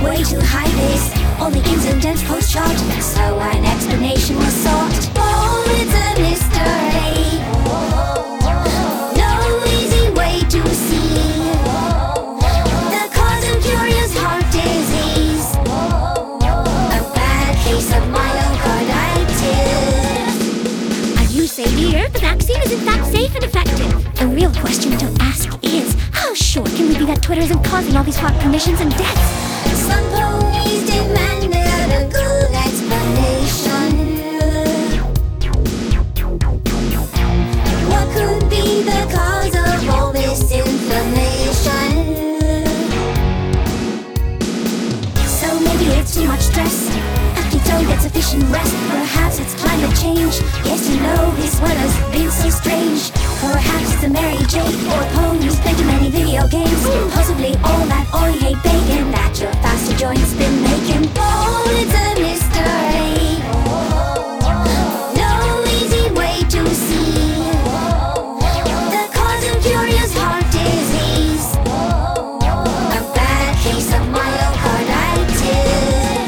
way too high pace. All the ins and dents post-shot, so an explanation was sought. Oh, it's a mystery, no easy way to see the cause of curious heart disease, a bad case of myocarditis. You say here the vaccine is in fact safe and effective. The real question to ask is, how sure can we be that Twitter isn't causing all these fraud commissions and deaths? Some ponies demanded a good explanation. What could be the cause of all this inflammation? So maybe it's too much stress, after you don't get sufficient rest. Perhaps it's climate change. Yes, you know this weather's been so strange. Perhaps it's a Mary Jane or ponies playing too many video games. Possibly all that oil hate bacon that your faster joints been making. Oh, it's a mystery, no easy way to see the cause of curious heart disease, a bad case of myocarditis.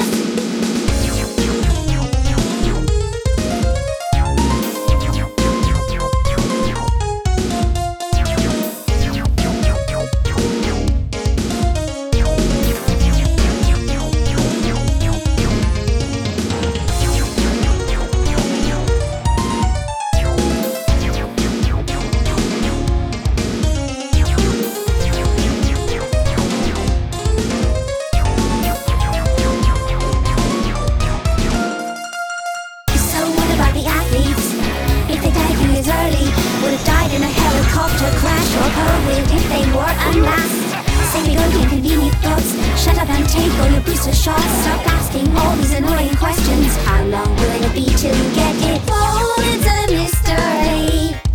Would have died in a helicopter crash or COVID if they were unmasked. Say we go to inconvenient thoughts. Shut up and take all your booster shots. Stop asking all these annoying questions. How long will it be till you get it? Oh, it's a mystery.